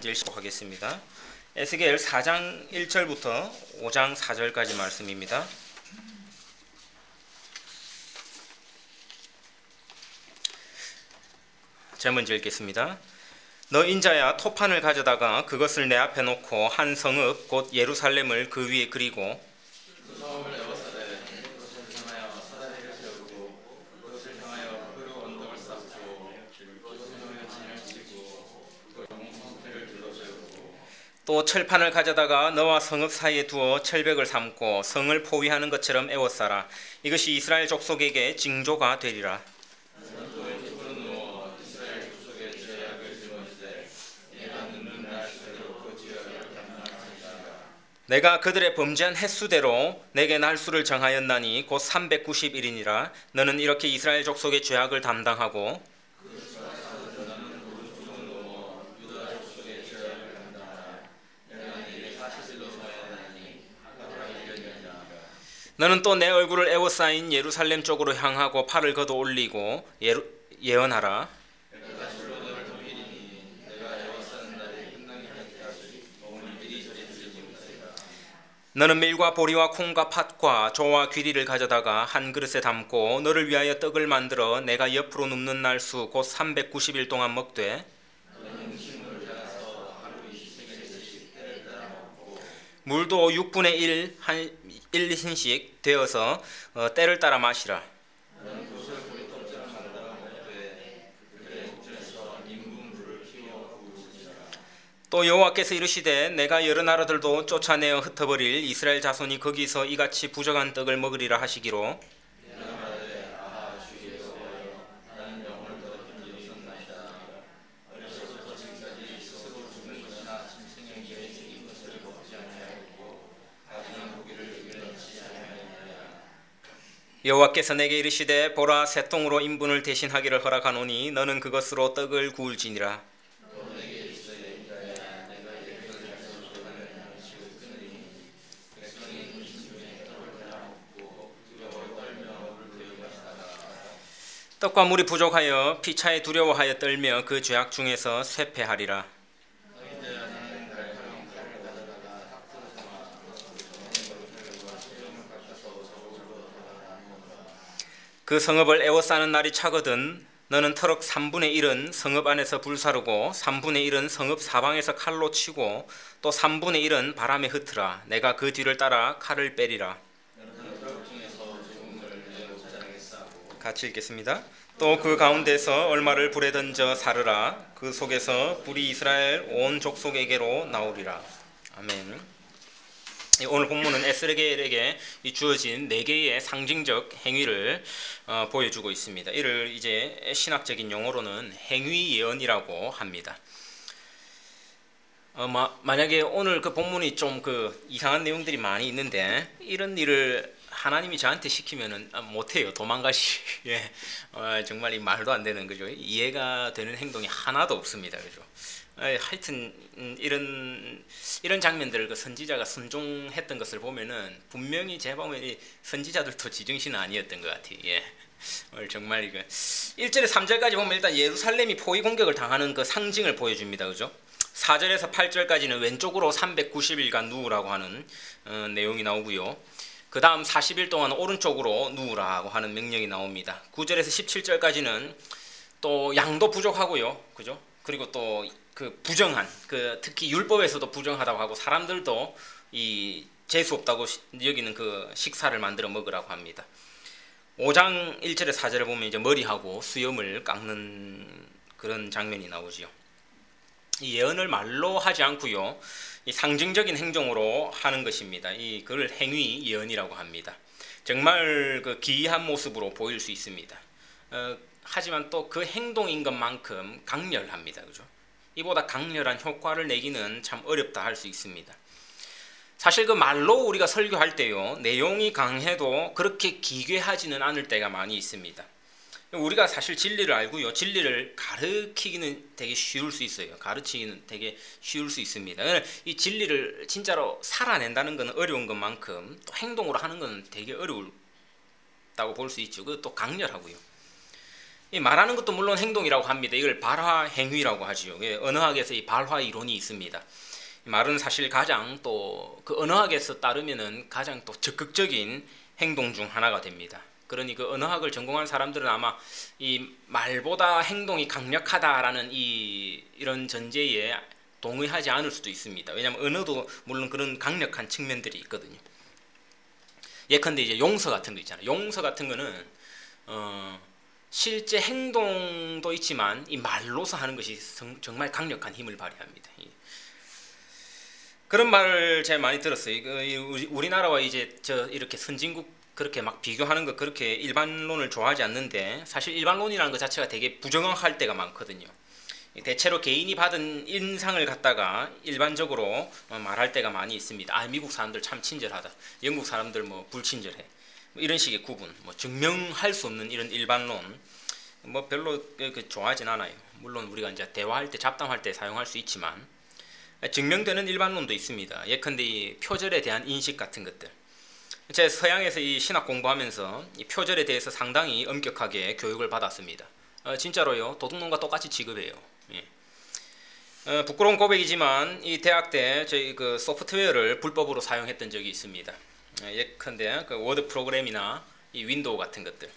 읽도록 하겠습니다. 에스겔 4장 1절부터 5장 4절까지 말씀입니다. 제가 먼저 읽겠습니다. 너 인자야, 토판을 가져다가 그것을 내 앞에 놓고 한 성읍 곧 예루살렘을 그 위에 그리고 또 철판을 가져다가 너와 성읍 사이에 두어 철벽을 삼고 성을 포위하는 것처럼 에워싸라. 이것이 이스라엘 족속에게 징조가 되리라. 내가 그들의 범죄한 횟수대로 내게 날수를 정하였나니 곧 390일이니라. 너는 이렇게 이스라엘 족속의 죄악을 담당하고 너는 또 내 얼굴을 에워싸인 예루살렘 쪽으로 향하고 팔을 걷어 올리고 예언하라. 너는 밀과 보리와 콩과 팥과 조와 귀리를 가져다가 한 그릇에 담고 너를 위하여 떡을 만들어 내가 옆으로 눕는 날수 곧 390일 동안 먹되 물도 6분의 1흰씩 되어서 때를 따라 마시라. 또 여호와께서 이르시되 내가 여러 나라들도 쫓아내어 흩어버릴 이스라엘 자손이 거기서 이같이 부정한 떡을 먹으리라 하시기로 여호와께서 내게 이르시되 보라, 새똥으로 인분을 대신하기를 허락하노니 너는 그것으로 떡을 구울지니라. 떡과 물이 부족하여 피차에 두려워하여 떨며 그 죄악 중에서 쇠폐하리라. 그 성읍을 에워싸는 날이 차거든 너는 터럭 3분의 1은 성읍 안에서 불사르고 3분의 1은 성읍 사방에서 칼로 치고 또 3분의 1은 바람에 흩으라. 내가 그 뒤를 따라 칼을 빼리라. 같이 읽겠습니다. 또 그 가운데서 얼마를 불에 던져 사르라. 그 속에서 불이 이스라엘 온 족속에게로 나오리라. 아멘. 오늘 본문은 에스겔에게 주어진 4개의 상징적 행위를 보여주고 있습니다. 이를 이제 신학적인 용어로는 행위 예언이라고 합니다. 만약에 오늘 그 본문이 좀 이상한 내용들이 많이 있는데 이런 일을 하나님이 저한테 시키면은 못해요. 도망가시. 예. 정말 이 말도 안 되는 거죠. 이해가 되는 행동이 하나도 없습니다. 그죠? 하여튼 이런 장면들을 그 선지자가 순종했던 것을 보면은 분명히 제가 보면 이 선지자들도 지정신은 아니었던 것 같아요. 예. 정말 이거 1절에서 3절까지 보면 일단 예루살렘이 포위 공격을 당하는 그 상징을 보여줍니다. 그죠? 4절에서 8절까지는 왼쪽으로 390일간 누우라고 하는 내용이 나오고요. 그 다음 40일 동안 오른쪽으로 누우라고 하는 명령이 나옵니다. 9절에서 17절까지는 또 양도 부족하고요. 그죠? 그리고 또 그 부정한, 특히 율법에서도 부정하다고 하고 사람들도 이 재수 없다고 여기는 그 식사를 만들어 먹으라고 합니다. 5장 1절에 4절에 보면 이제 머리하고 수염을 깎는 그런 장면이 나오지요. 이 예언을 말로 하지 않고요. 이 상징적인 행동으로 하는 것입니다. 그걸 행위 예언이라고 합니다. 정말 그 기이한 모습으로 보일 수 있습니다. 하지만 또 그 행동인 것만큼 강렬합니다. 그죠? 이보다 강렬한 효과를 내기는 참 어렵다 할 수 있습니다. 사실 그 말로 우리가 설교할 때요, 내용이 강해도 그렇게 기괴하지는 않을 때가 많이 있습니다. 우리가 사실 진리를 알고요, 진리를 가르치기는 되게 쉬울 수 있어요. 가르치기는 되게 쉬울 수 있습니다. 이 진리를 진짜로 살아낸다는 것은 어려운 것만큼 또 행동으로 하는 것은 되게 어렵다고 볼 수 있죠. 그것도 강렬하고요. 이 말하는 것도 물론 행동이라고 합니다. 이걸 발화행위라고 하지요. 언어학에서 이 발화 이론이 있습니다. 말은 사실 가장 또 그 언어학에서 따르면은 가장 또 적극적인 행동 중 하나가 됩니다. 그러니 그 언어학을 전공한 사람들은 아마 이 말보다 행동이 강력하다라는 이런 전제에 동의하지 않을 수도 있습니다. 왜냐하면 언어도 물론 그런 강력한 측면들이 있거든요. 예컨대 이제 용서 같은 거 있잖아요. 용서 같은 거는 실제 행동도 있지만 이 말로서 하는 것이 정말 강력한 힘을 발휘합니다. 그런 말을 제가 많이 들었어요. 우리나라와 이제 이렇게 선진국 그렇게 막 비교하는 거 그렇게 일반론을 좋아하지 않는데 사실 일반론이라는 것 자체가 되게 부정할 때가 많거든요. 대체로 개인이 받은 인상을 갖다가 일반적으로 말할 때가 많이 있습니다. 아, 미국 사람들 참 친절하다. 영국 사람들 뭐 불친절해. 뭐 이런 식의 구분, 뭐 증명할 수 없는 이런 일반론, 뭐 별로 좋아하진 않아요. 물론 우리가 이제 대화할 때, 잡담할 때 사용할 수 있지만 증명되는 일반론도 있습니다. 예컨대 이 표절에 대한 인식 같은 것들. 제가 서양에서 이 신학 공부하면서 이 표절에 대해서 상당히 엄격하게 교육을 받았습니다. 진짜로요. 도둑놈과 똑같이 취급해요. 예. 부끄러운 고백이지만 이 대학 때 저희 그 소프트웨어를 불법으로 사용했던 적이 있습니다. 예컨대 그 워드 프로그램이나 이 윈도우 같은 것들.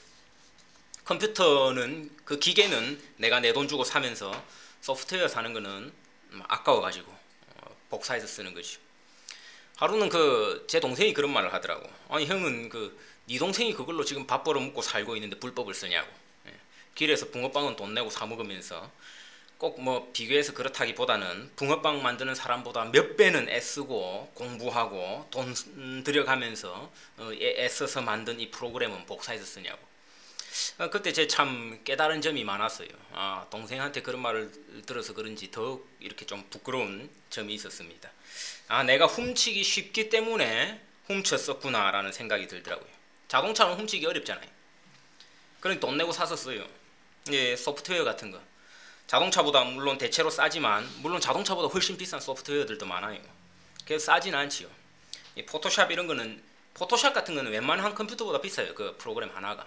컴퓨터는 그 기계는 내가 내 돈 주고 사면서 소프트웨어 사는 거는 아까워가지고 복사해서 쓰는 거죠. 하루는 제 동생이 그런 말을 하더라고. 아니 형은 네 동생이 그걸로 지금 밥 벌어 먹고 살고 있는데 불법을 쓰냐고. 예. 길에서 붕어빵은 돈 내고 사 먹으면서 꼭 뭐 비교해서 그렇다기보다는 붕어빵 만드는 사람보다 몇 배는 애쓰고 공부하고 돈 들여가면서 애써서 만든 이 프로그램은 복사해서 쓰냐고. 그때 제 참 깨달은 점이 많았어요. 아, 동생한테 그런 말을 들어서 그런지 더 이렇게 좀 부끄러운 점이 있었습니다. 아, 내가 훔치기 쉽기 때문에 훔쳤었구나라는 생각이 들더라고요. 자동차는 훔치기 어렵잖아요. 그러니 돈 내고 사서 써요. 예, 소프트웨어 같은 거. 자동차보다 물론 대체로 싸지만 물론 자동차보다 훨씬 비싼 소프트웨어들도 많아요. 그래서 싸진 않지요. 이 포토샵 이런 거는 포토샵 같은 거는 웬만한 컴퓨터보다 비싸요. 그 프로그램 하나가.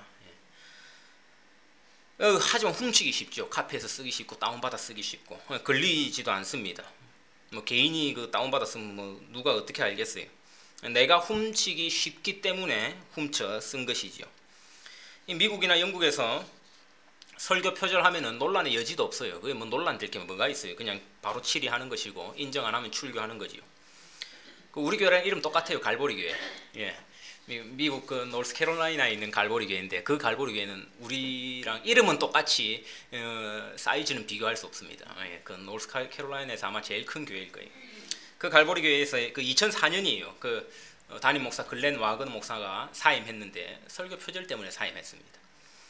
하지만 훔치기 쉽죠. 카페에서 쓰기 쉽고 다운받아 쓰기 쉽고 걸리지도 않습니다. 뭐 개인이 다운받아 쓰면 뭐 누가 어떻게 알겠어요. 내가 훔치기 쉽기 때문에 훔쳐 쓴 것이죠. 미국이나 영국에서 설교 표절하면은 논란의 여지도 없어요. 그게 뭐 논란 될 게 뭐가 있어요. 그냥 바로 치리하는 것이고 인정 안 하면 출교하는 거지요. 우리 교회랑 이름 똑같아요. 갈보리 교회. 예. 미국 노스캐롤라이나에 있는 갈보리 교회인데 그 갈보리 교회는 우리랑 이름은 똑같이 사이즈는 비교할 수 없습니다. 예. 그 노스캐롤라이나에서 아마 제일 큰 교회일 거예요. 그 갈보리 교회에서 2004년이에요. 담임 목사 글렌 와건 목사가 사임했는데 설교 표절 때문에 사임했습니다.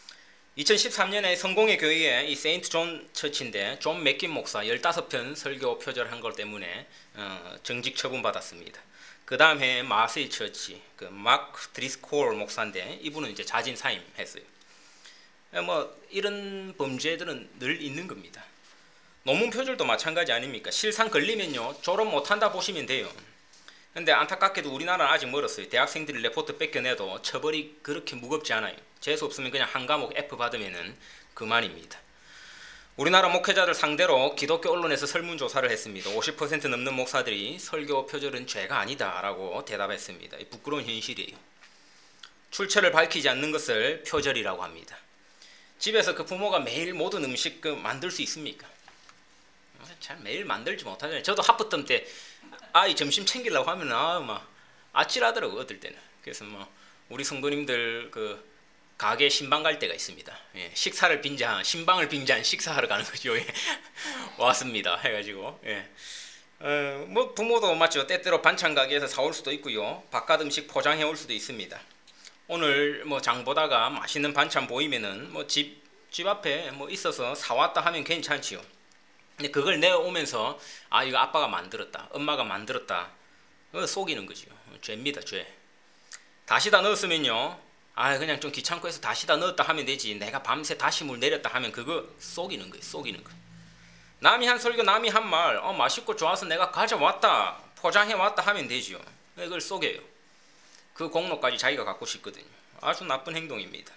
2013년에 성공의 교회에 이 세인트 존 처치인데 존 맥긴 목사 15편 설교 표절한 것 때문에 정직 처분받았습니다. 그 다음 해에 마세이 처치 마크 드리스콜 목사인데 이분은 이제 자진 사임했어요. 뭐 이런 범죄들은 늘 있는 겁니다. 논문 표절도 마찬가지 아닙니까? 실상 걸리면요 졸업 못한다 보시면 돼요. 근데 안타깝게도 우리나라는 아직 멀었어요. 대학생들이 레포트 뺏겨내도 처벌이 그렇게 무겁지 않아요. 재수 없으면 그냥 한 과목 F 받으면은 그만입니다. 우리나라 목회자들 상대로 기독교 언론에서 설문조사를 했습니다. 50% 넘는 목사들이 설교 표절은 죄가 아니다라고 대답했습니다. 부끄러운 현실이에요. 출처를 밝히지 않는 것을 표절이라고 합니다. 집에서 부모가 매일 모든 음식 만들 수 있습니까? 잘 매일 만들지 못하잖아요. 저도 하프텀 때 아이 점심 챙기려고 하면 막 아찔하더라고 어떨 때는. 그래서 뭐 우리 성도님들 가게 신방 갈 때가 있습니다. 예, 신방을 빙자한 식사하러 가는 거죠. 예. 왔습니다. 해가지고 예. 뭐 부모도 맞죠. 때때로 반찬 가게에서 사올 수도 있고요. 바깥 음식 포장해 올 수도 있습니다. 오늘 뭐 장 보다가 맛있는 반찬 보이면은 뭐 집 앞에 뭐 있어서 사왔다 하면 괜찮지요. 근데 그걸 내어오면서 이거 아빠가 만들었다, 엄마가 만들었다, 속이는 거죠. 죄입니다, 죄. 다시다 넣었으면요, 그냥 좀 귀찮고 해서 다시다 넣었다 하면 되지. 내가 밤새 다시물 내렸다 하면 그거 속이는 거예요, 속이는 거. 남이 한 설교, 남이 한 말, 맛있고 좋아서 내가 가져왔다, 포장해 왔다 하면 되죠. 그걸 속여요. 그 공로까지 자기가 갖고 싶거든요. 아주 나쁜 행동입니다.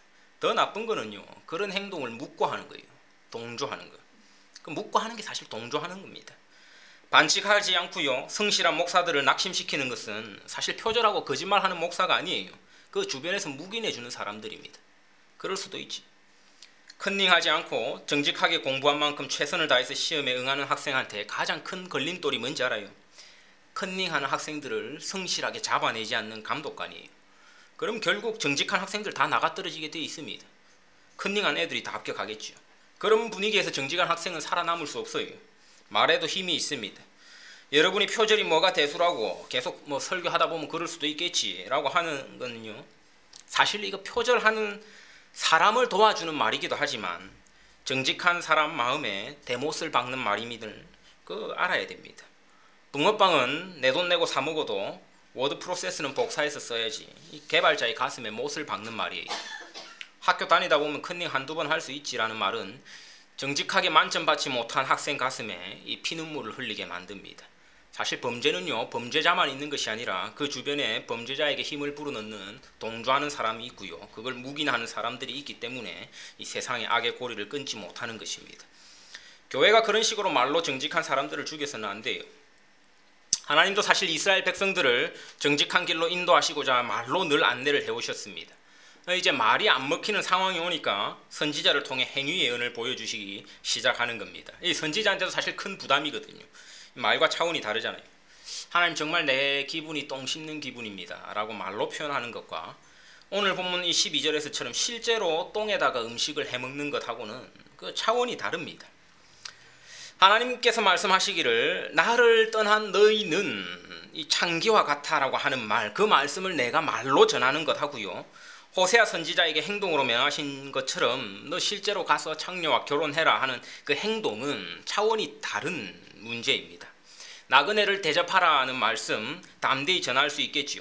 더 나쁜 거는요, 그런 행동을 묻고 하는 거예요. 동조하는 거. 그 묻고 하는 게 사실 동조하는 겁니다. 반칙하지 않고요, 성실한 목사들을 낙심시키는 것은 사실 표절하고 거짓말하는 목사가 아니에요. 그 주변에서 묵인해주는 사람들입니다. 그럴 수도 있지. 컨닝하지 않고 정직하게 공부한 만큼 최선을 다해서 시험에 응하는 학생한테 가장 큰 걸림돌이 뭔지 알아요? 컨닝하는 학생들을 성실하게 잡아내지 않는 감독관이에요. 그럼 결국 정직한 학생들 다 나가떨어지게 돼 있습니다. 컨닝한 애들이 다 합격하겠죠. 그런 분위기에서 정직한 학생은 살아남을 수 없어요. 말에도 힘이 있습니다. 여러분이 표절이 뭐가 대수라고 계속 뭐 설교하다 보면 그럴 수도 있겠지라고 하는 거는요, 사실 이거 표절하는 사람을 도와주는 말이기도 하지만 정직한 사람 마음에 대못을 박는 말임을 알아야 됩니다. 붕어빵은 내 돈 내고 사 먹어도 워드 프로세스는 복사해서 써야지, 이 개발자의 가슴에 못을 박는 말이에요. 학교 다니다 보면 컨닝 한두 번 할 수 있지라는 말은 정직하게 만점 받지 못한 학생 가슴에 이 피눈물을 흘리게 만듭니다. 사실 범죄는요, 범죄자만 있는 것이 아니라 그 주변에 범죄자에게 힘을 불어넣는 동조하는 사람이 있고요, 그걸 묵인하는 사람들이 있기 때문에 이 세상의 악의 고리를 끊지 못하는 것입니다. 교회가 그런 식으로 말로 정직한 사람들을 죽여서는 안 돼요. 하나님도 사실 이스라엘 백성들을 정직한 길로 인도하시고자 말로 늘 안내를 해오셨습니다. 이제 말이 안 먹히는 상황이 오니까 선지자를 통해 행위 예언을 보여주시기 시작하는 겁니다. 이 선지자한테도 사실 큰 부담이거든요. 말과 차원이 다르잖아요. 하나님 정말 내 기분이 똥 씹는 기분입니다 라고 말로 표현하는 것과 오늘 본문 이 12절에서처럼 실제로 똥에다가 음식을 해먹는 것하고는 그 차원이 다릅니다. 하나님께서 말씀하시기를 나를 떠난 너희는 이 창기와 같아라고 하는 말, 그 말씀을 내가 말로 전하는 것하고요, 호세아 선지자에게 행동으로 명하신 것처럼 너 실제로 가서 창녀와 결혼해라 하는 그 행동은 차원이 다른 문제입니다. 나그네를 대접하라 하는 말씀 담대히 전할 수 있겠지요.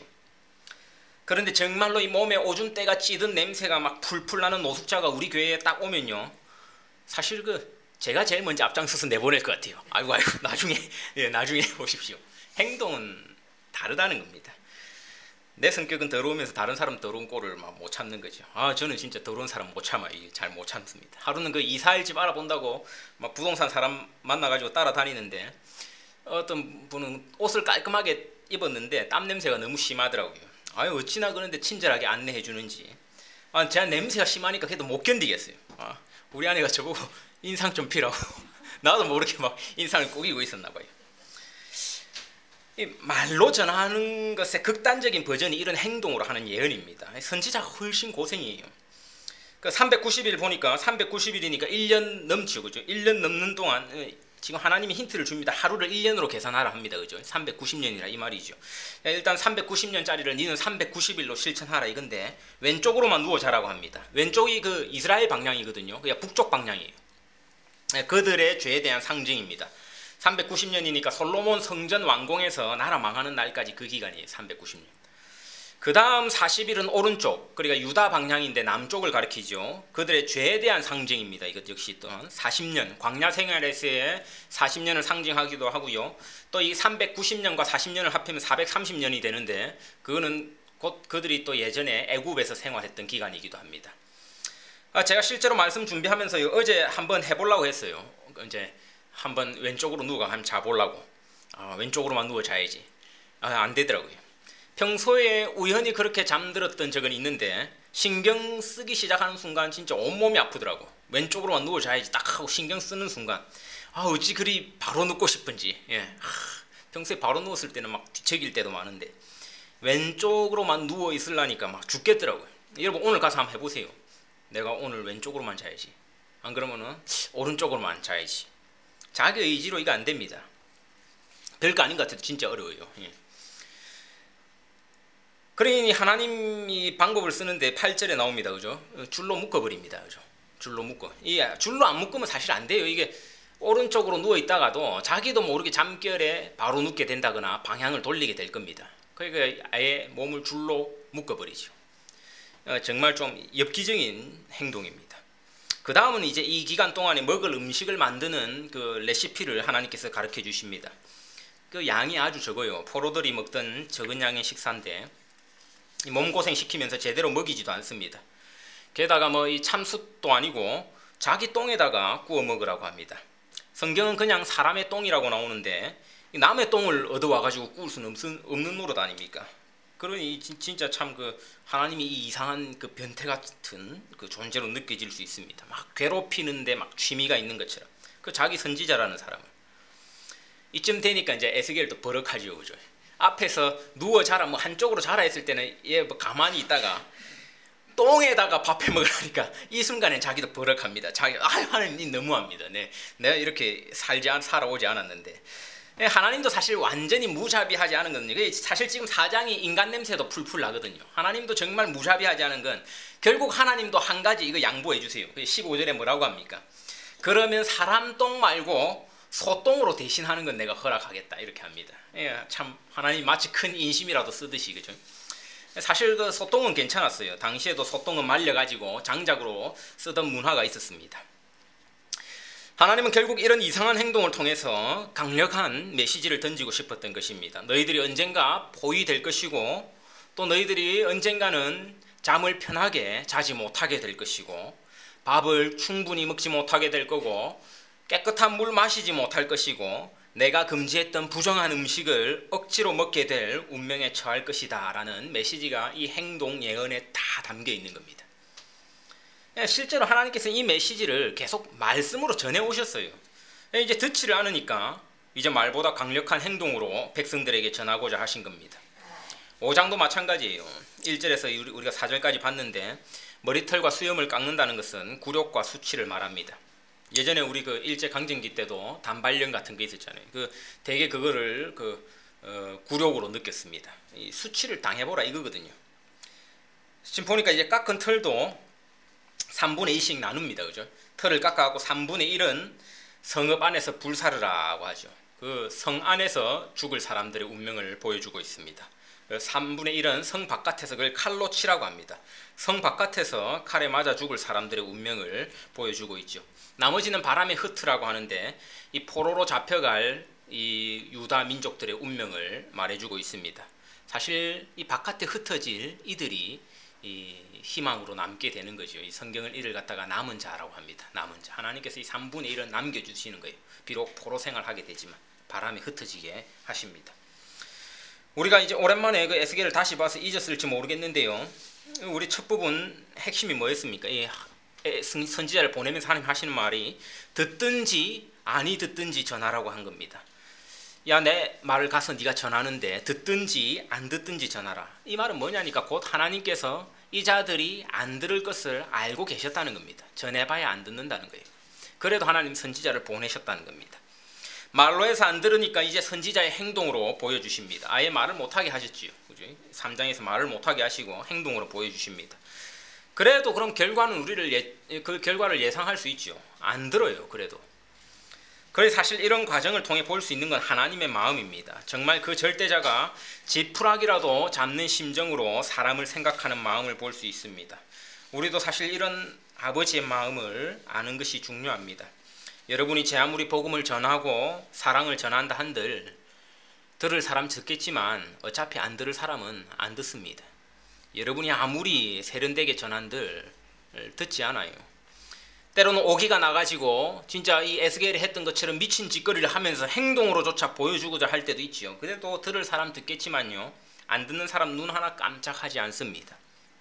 그런데 정말로 이 몸에 오줌때가 찌든 냄새가 막 풀풀 나는 노숙자가 우리 교회에 딱 오면요, 사실 제가 제일 먼저 앞장서서 내보낼 것 같아요. 아이고 나중에 보십시오. 행동은 다르다는 겁니다. 내 성격은 더러우면서 다른 사람 더러운 꼴을 막 못 참는 거죠. 저는 진짜 더러운 사람 못 참아요. 잘 못 참습니다. 하루는 그 이사할 집 알아본다고 막 부동산 사람 만나가지고 따라다니는데 어떤 분은 옷을 깔끔하게 입었는데 땀 냄새가 너무 심하더라고요. 어찌나 그런데 친절하게 안내해 주는지. 제가 냄새가 심하니까 그래도 못 견디겠어요. 우리 아내가 저보고 인상 좀 피라고 나도 모르게 막 인상을 꾸기고 있었나 봐요. 이 말로 전하는 것의 극단적인 버전이 이런 행동으로 하는 예언입니다. 선지자가 훨씬 고생이에요. 390일 보니까 390일이니까 1년 넘죠, 그죠? 1년 넘는 동안 지금 하나님이 힌트를 줍니다. 하루를 1년으로 계산하라 합니다, 그죠? 390년이라 이 말이죠. 일단 390년짜리를 니는 390일로 실천하라 이건데 왼쪽으로만 누워 자라고 합니다. 왼쪽이 그 이스라엘 방향이거든요. 그냥 북쪽 방향이에요. 그들의 죄에 대한 상징입니다. 390년이니까 솔로몬 성전 완공해서 나라 망하는 날까지 그 기간이에요. 390년. 그 다음 40일은 오른쪽, 그러니까 유다 방향인데 남쪽을 가리키죠. 그들의 죄에 대한 상징입니다. 이것 역시 또한 40년, 광야 생활에서의 40년을 상징하기도 하고요. 또 이 390년과 40년을 합하면 430년이 되는데 그거는 곧 그들이 또 예전에 애굽에서 생활했던 기간이기도 합니다. 제가 실제로 말씀 준비하면서 어제 한번 해보려고 했어요. 이제 한번 왼쪽으로 누워 한번 자보려고. 왼쪽으로만 누워 자야지. 안 되더라고요. 평소에 우연히 그렇게 잠들었던 적은 있는데 신경 쓰기 시작하는 순간 진짜 온몸이 아프더라고. 왼쪽으로만 누워 자야지 딱 하고 신경 쓰는 순간 어찌 그리 바로 눕고 싶은지. 평소에 바로 누웠을 때는 막 뒤척일 때도 많은데 왼쪽으로만 누워 있으려니까 막 죽겠더라고요. 여러분 오늘 가서 한번 해보세요. 내가 오늘 왼쪽으로만 자야지. 안 그러면은 오른쪽으로만 자야지. 자기 의지로 이거 안 됩니다. 별거 아닌 것 같아도 진짜 어려워요. 그러니 하나님이 방법을 쓰는데 8절에 나옵니다. 그죠? 줄로 묶어버립니다. 그죠? 줄로 묶어. 줄로 안 묶으면 사실 안 돼요. 이게 오른쪽으로 누워 있다가도 자기도 모르게 잠결에 바로 눕게 된다거나 방향을 돌리게 될 겁니다. 그러니까 아예 몸을 줄로 묶어버리죠. 정말 좀 엽기적인 행동입니다. 그 다음은 이제 이 기간 동안에 먹을 음식을 만드는 그 레시피를 하나님께서 가르쳐 주십니다. 그 양이 아주 적어요. 포로들이 먹던 적은 양의 식사인데 몸고생 시키면서 제대로 먹이지도 않습니다. 게다가 뭐 이 참숯도 아니고 자기 똥에다가 구워 먹으라고 합니다. 성경은 그냥 사람의 똥이라고 나오는데 남의 똥을 얻어와가지고 구울 수는 없는 노릇 아닙니까? 그러니 진짜 참 그 하나님이 이 이상한 그 변태 같은 그 존재로 느껴질 수 있습니다. 막 괴롭히는데 막 취미가 있는 것처럼 그 자기 선지자라는 사람을 이쯤 되니까 이제 에스겔도 버럭하지요, 그죠? 앞에서 누워 자라 뭐 한쪽으로 자라 했을 때는 얘 뭐 가만히 있다가 똥에다가 밥해 먹으라니까 이 순간에 자기도 버럭합니다. 자기 하나님 너무합니다. 내가 이렇게 살아오지 않았는데. 하나님도 사실 완전히 무자비하지 않은 거든요. 사실 지금 사장이 인간 냄새도 풀풀 나거든요. 하나님도 정말 무자비하지 않은 건 결국 하나님도 한 가지 이거 양보해 주세요. 15절에 뭐라고 합니까? 그러면 사람 똥 말고 소똥으로 대신하는 건 내가 허락하겠다 이렇게 합니다. 참 하나님 마치 큰 인심이라도 쓰듯이 그죠? 사실 그 소똥은 괜찮았어요. 당시에도 소똥은 말려가지고 장작으로 쓰던 문화가 있었습니다. 하나님은 결국 이런 이상한 행동을 통해서 강력한 메시지를 던지고 싶었던 것입니다. 너희들이 언젠가 포위될 것이고 또 너희들이 언젠가는 잠을 편하게 자지 못하게 될 것이고 밥을 충분히 먹지 못하게 될 거고 깨끗한 물 마시지 못할 것이고 내가 금지했던 부정한 음식을 억지로 먹게 될 운명에 처할 것이다 라는 메시지가 이 행동 예언에 다 담겨 있는 겁니다. 실제로 하나님께서 이 메시지를 계속 말씀으로 전해 오셨어요. 이제 듣지를 않으니까 이제 말보다 강력한 행동으로 백성들에게 전하고자 하신 겁니다. 5장도 마찬가지예요. 1절에서 우리가 4절까지 봤는데 머리털과 수염을 깎는다는 것은 굴욕과 수치를 말합니다. 예전에 우리 그 일제 강점기 때도 단발령 같은 게 있었잖아요. 되게 그거를 굴욕으로 느꼈습니다. 이 수치를 당해보라 이거거든요. 지금 보니까 이제 깎은 털도 3분의 2씩 나눕니다. 그죠? 털을 깎아갖고 3분의 1은 성읍 안에서 불사르라고 하죠. 그 성 안에서 죽을 사람들의 운명을 보여주고 있습니다. 3분의 1은 성 바깥에서 그걸 칼로 치라고 합니다. 성 바깥에서 칼에 맞아 죽을 사람들의 운명을 보여주고 있죠. 나머지는 바람에 흩으라고 하는데 이 포로로 잡혀갈 이 유다 민족들의 운명을 말해주고 있습니다. 사실 이 바깥에 흩어질 이들이 이 희망으로 남게 되는 거죠. 이 성경을 이를 갖다가 남은 자라고 합니다. 남은 자. 하나님께서 이 3분의 1은 남겨주시는 거예요. 비록 포로 생활하게 되지만 바람에 흩어지게 하십니다. 우리가 이제 오랜만에 그 에스겔을 다시 봐서 잊었을지 모르겠는데요. 우리 첫 부분 핵심이 뭐였습니까? 이 선지자를 보내면서 하나님 하시는 말이 듣든지 아니 듣든지 전하라고 한 겁니다. 야, 내 말을 가서 네가 전하는데 듣든지 안 듣든지 전하라. 이 말은 뭐냐니까 곧 하나님께서 이 자들이 안 들을 것을 알고 계셨다는 겁니다. 전해봐야 안 듣는다는 거예요. 그래도 하나님 선지자를 보내셨다는 겁니다. 말로 해서 안 들으니까 이제 선지자의 행동으로 보여주십니다. 아예 말을 못하게 하셨지요. 그죠? 3장에서 말을 못하게 하시고 행동으로 보여주십니다. 그래도 그럼 결과는 그 결과를 예상할 수 있죠. 안 들어요. 그래도. 그래서 사실 이런 과정을 통해 볼 수 있는 건 하나님의 마음입니다. 정말 그 절대자가 지푸라기라도 잡는 심정으로 사람을 생각하는 마음을 볼 수 있습니다. 우리도 사실 이런 아버지의 마음을 아는 것이 중요합니다. 여러분이 제 아무리 복음을 전하고 사랑을 전한다 한들 들을 사람 듣겠지만 어차피 안 들을 사람은 안 듣습니다. 여러분이 아무리 세련되게 전한들 듣지 않아요. 때로는 오기가 나가지고 진짜 이 에스겔이 했던 것처럼 미친 짓거리를 하면서 행동으로조차 보여주고자 할 때도 있지요. 그래도 들을 사람 듣겠지만요, 안 듣는 사람 눈 하나 깜짝하지 않습니다.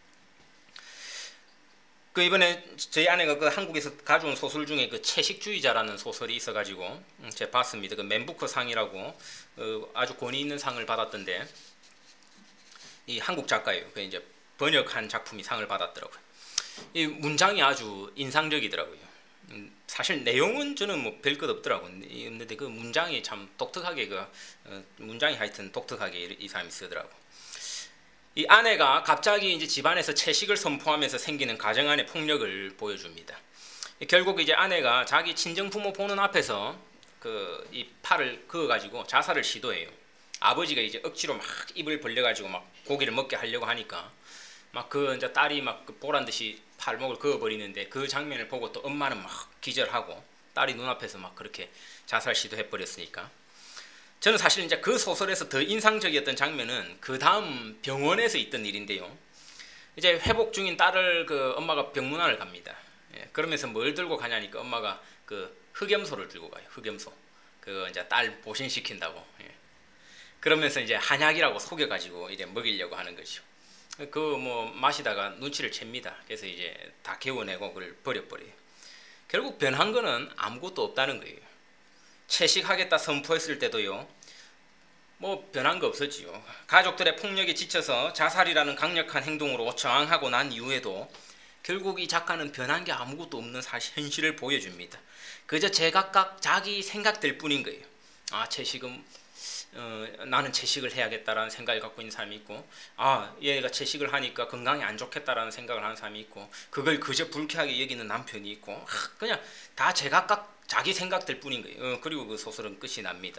이번에 저희 아내가 그 한국에서 가져온 소설 중에 그 채식주의자라는 소설이 있어가지고 제가 봤습니다. 그 맨부커 상이라고 아주 권위 있는 상을 받았던데 이 한국 작가예요. 그 이제 번역한 작품이 상을 받았더라고요. 이 문장이 아주 인상적이더라고요. 사실 내용은 저는 뭐 별 것 없더라고요. 근데 그 문장이 참 독특하게 문장이 하여튼 독특하게 이 사람이 쓰더라고. 이 아내가 갑자기 이제 집안에서 채식을 선포하면서 생기는 가정 안의 폭력을 보여줍니다. 결국 이제 아내가 자기 친정 부모 보는 앞에서 이 팔을 그어가지고 자살을 시도해요. 아버지가 이제 억지로 막 입을 벌려가지고 막 고기를 먹게 하려고 하니까 막 이제 딸이 막 보란 듯이 팔목을 그어버리는데 그 장면을 보고 또 엄마는 막 기절하고 딸이 눈앞에서 막 그렇게 자살 시도해 버렸으니까. 저는 사실 이제 그 소설에서 더 인상적이었던 장면은 그 다음 병원에서 있던 일인데요. 이제 회복 중인 딸을 그 엄마가 병문안을 갑니다. 예, 그러면서 뭘 들고 가냐니까 엄마가 그 흑염소를 들고 가요. 흑염소. 그 이제 딸 보신시킨다고. 예. 그러면서 이제 한약이라고 속여가지고 이제 먹이려고 하는 거죠. 그 뭐 마시다가 눈치를 챕니다. 그래서 이제 다 개워내고 그걸 버려버려요. 결국 변한 거는 아무것도 없다는 거예요. 채식하겠다 선포했을 때도요, 뭐 변한 거 없었지요. 가족들의 폭력에 지쳐서 자살이라는 강력한 행동으로 저항하고 난 이후에도 결국 이 작가는 변한 게 아무것도 없는 사실 현실을 보여줍니다. 그저 제각각 자기 생각들 뿐인 거예요. 아, 채식은 나는 채식을 해야겠다라는 생각을 갖고 있는 사람이 있고, 아, 얘가 채식을 하니까 건강에 안 좋겠다라는 생각을 하는 사람이 있고, 그걸 그저 불쾌하게 여기는 남편이 있고, 그냥 다 제각각 자기 생각들 뿐인 거예요. 그리고 그 소설은 끝이 납니다.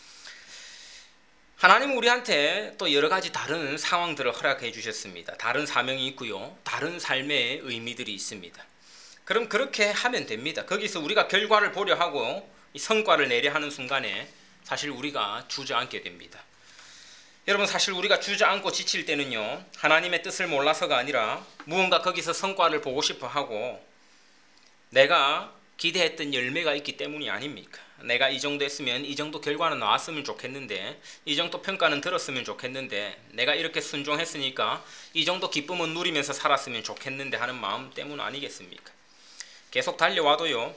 하나님은 우리한테 또 여러 가지 다른 상황들을 허락해 주셨습니다. 다른 사명이 있고요. 다른 삶의 의미들이 있습니다. 그럼 그렇게 하면 됩니다. 거기서 우리가 결과를 보려 하고 성과를 내려 하는 순간에 사실 우리가 주저앉게 됩니다. 여러분, 사실 우리가 주저앉고 지칠 때는요, 하나님의 뜻을 몰라서가 아니라 무언가 거기서 성과를 보고 싶어 하고 내가 기대했던 열매가 있기 때문이 아닙니까? 내가 이 정도 했으면 이 정도 결과는 나왔으면 좋겠는데, 이 정도 평가는 들었으면 좋겠는데, 내가 이렇게 순종했으니까 이 정도 기쁨은 누리면서 살았으면 좋겠는데 하는 마음 때문 아니겠습니까? 계속 달려와도요,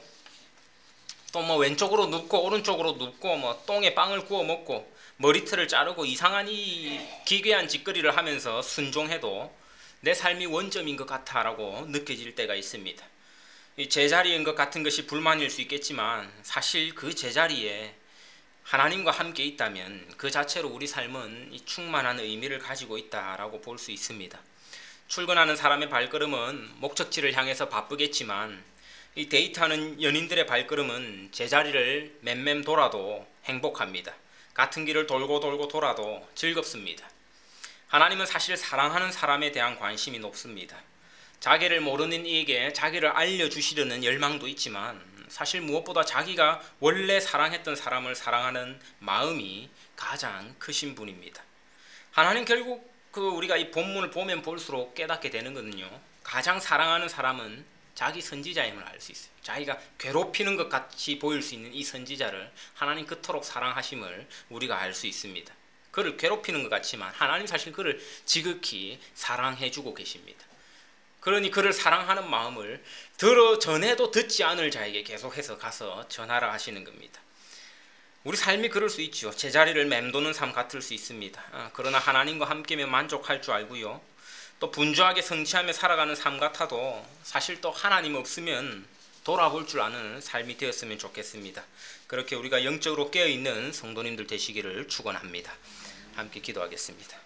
또 뭐 왼쪽으로 눕고 오른쪽으로 눕고 뭐 똥에 빵을 구워 먹고 머리털을 자르고 이상한 이 기괴한 짓거리를 하면서 순종해도 내 삶이 원점인 것 같아라고 느껴질 때가 있습니다. 제자리인 것 같은 것이 불만일 수 있겠지만 사실 그 제자리에 하나님과 함께 있다면 그 자체로 우리 삶은 충만한 의미를 가지고 있다라고 볼 수 있습니다. 출근하는 사람의 발걸음은 목적지를 향해서 바쁘겠지만 이 데이트하는 연인들의 발걸음은 제자리를 맴맴 돌아도 행복합니다. 같은 길을 돌고 돌고 돌아도 즐겁습니다. 하나님은 사실 사랑하는 사람에 대한 관심이 높습니다. 자기를 모르는 이에게 자기를 알려주시려는 열망도 있지만 사실 무엇보다 자기가 원래 사랑했던 사람을 사랑하는 마음이 가장 크신 분입니다. 하나님 결국 우리가 이 본문을 보면 볼수록 깨닫게 되는 것은요, 가장 사랑하는 사람은 자기 선지자임을 알 수 있어요. 자기가 괴롭히는 것 같이 보일 수 있는 이 선지자를 하나님 그토록 사랑하심을 우리가 알 수 있습니다. 그를 괴롭히는 것 같지만 하나님 사실 그를 지극히 사랑해주고 계십니다. 그러니 그를 사랑하는 마음을 들어 전해도 듣지 않을 자에게 계속해서 가서 전하라 하시는 겁니다. 우리 삶이 그럴 수 있죠. 제자리를 맴도는 삶 같을 수 있습니다. 그러나 하나님과 함께면 만족할 줄 알고요, 또 분주하게 성취하며 살아가는 삶 같아도 사실 또 하나님 없으면 돌아볼 줄 아는 삶이 되었으면 좋겠습니다. 그렇게 우리가 영적으로 깨어있는 성도님들 되시기를 축원합니다. 함께 기도하겠습니다.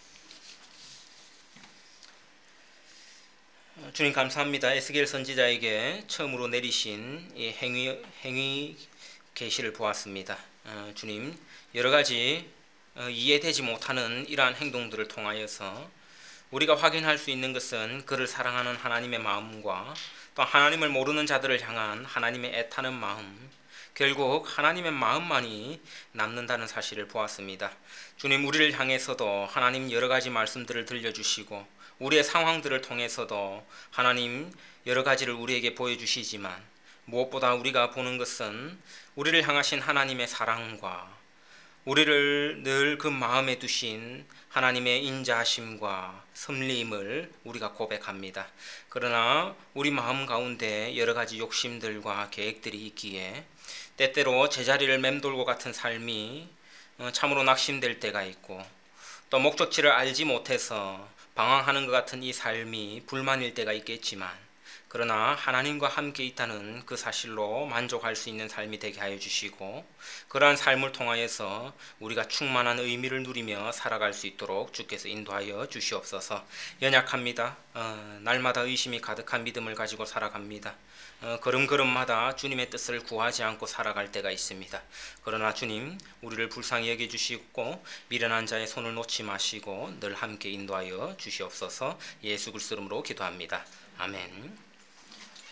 주님 감사합니다. 에스겔 선지자에게 처음으로 내리신 이 행위 계시를 보았습니다. 주님, 여러 가지 이해되지 못하는 이러한 행동들을 통하여서 우리가 확인할 수 있는 것은 그를 사랑하는 하나님의 마음과 또 하나님을 모르는 자들을 향한 하나님의 애타는 마음, 결국 하나님의 마음만이 남는다는 사실을 보았습니다. 주님, 우리를 향해서도 하나님 여러 가지 말씀들을 들려주시고 우리의 상황들을 통해서도 하나님 여러 가지를 우리에게 보여주시지만 무엇보다 우리가 보는 것은 우리를 향하신 하나님의 사랑과 우리를 늘 그 마음에 두신 하나님의 인자하심과 섭리임을 우리가 고백합니다. 그러나 우리 마음 가운데 여러 가지 욕심들과 계획들이 있기에 때때로 제자리를 맴돌고 같은 삶이 참으로 낙심될 때가 있고 또 목적지를 알지 못해서 방황하는 것 같은 이 삶이 불만일 때가 있겠지만 그러나 하나님과 함께 있다는 그 사실로 만족할 수 있는 삶이 되게 하여 주시고 그러한 삶을 통하여서 우리가 충만한 의미를 누리며 살아갈 수 있도록 주께서 인도하여 주시옵소서. 연약합니다. 날마다 의심이 가득한 믿음을 가지고 살아갑니다. 걸음걸음마다 주님의 뜻을 구하지 않고 살아갈 때가 있습니다. 그러나 주님, 우리를 불쌍히 여겨주시고 미련한 자의 손을 놓지 마시고 늘 함께 인도하여 주시옵소서. 예수 그리스도 이름으로 기도합니다. 아멘.